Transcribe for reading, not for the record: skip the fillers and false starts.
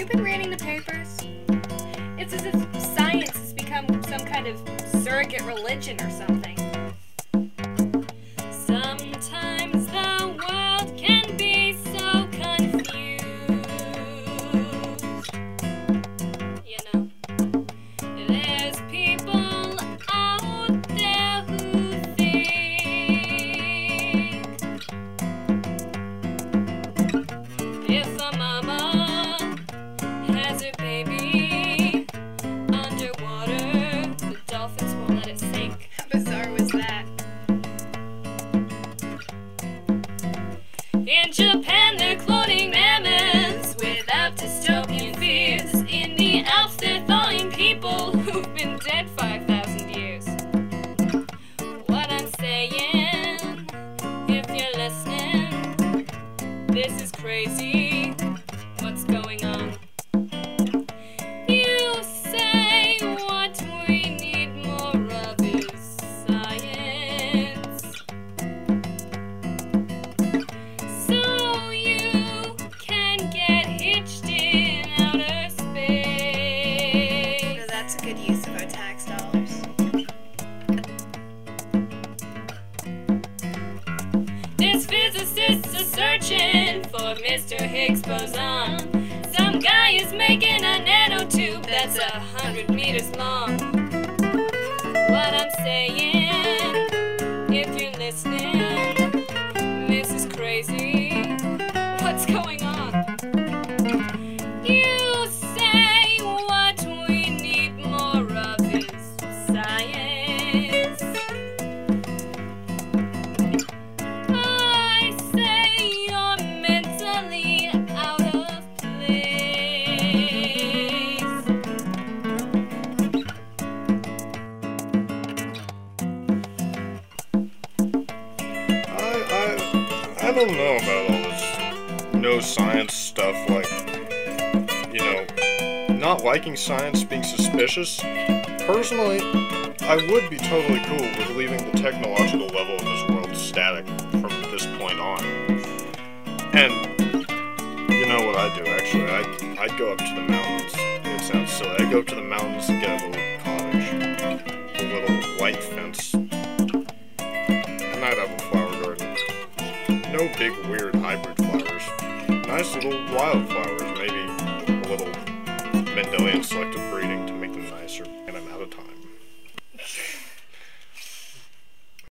been reading the papers? It's as if science has become some kind of surrogate religion or something. Sometimes the world can be so confused. You know, there's people out there who think if a mama has her baby underwater, the dolphins won't let it sink. How bizarre was that? In Japan, they're cloning mammoths without dystopian fears. In the Alps, they're thawing people who've been dead 5,000 years. What I'm saying, if you're listening, this is crazy. What's going on? You say what we need more of is science. So you can get hitched in outer space. That's a good use of our tax dollars. This physicists are searching for Mr. Higgs boson. Some guy is making a nanotube that's 100 meters long. What I'm saying, if you're listening, this is crazy. What's going on? You say what we need more of is science. I say you're mentally out of place. I don't know about all this no science stuff, like, you know, not liking science, being suspicious. Personally, I would be totally cool with leaving the technological level of this world static from this point on. And you know what I'd do, actually? I'd go up to the mountains. It sounds silly. I'd go up to the mountains and get a little cottage, a little white fence, and I'd have a flower garden. No big weird hybrid flowers. Nice little wild flowers.